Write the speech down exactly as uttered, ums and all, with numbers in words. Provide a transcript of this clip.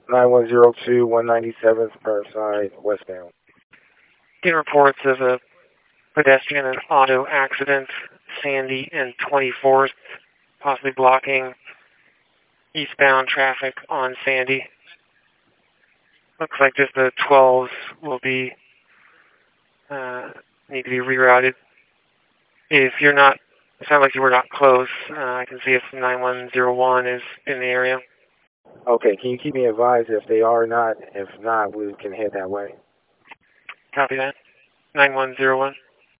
nine one zero two, one ninety-seventh Burnside, westbound. Getting reports of a pedestrian and auto accident, Sandy and twenty-fourth, possibly blocking eastbound traffic on Sandy. Looks like just the twelves will be uh, need to be rerouted. If you're not, it sounds like you were not close. Uh, I can see if nine one zero one is in the area. Okay, can you keep me advised if they are not? If not, we can head that way. Copy that. nine one zero one.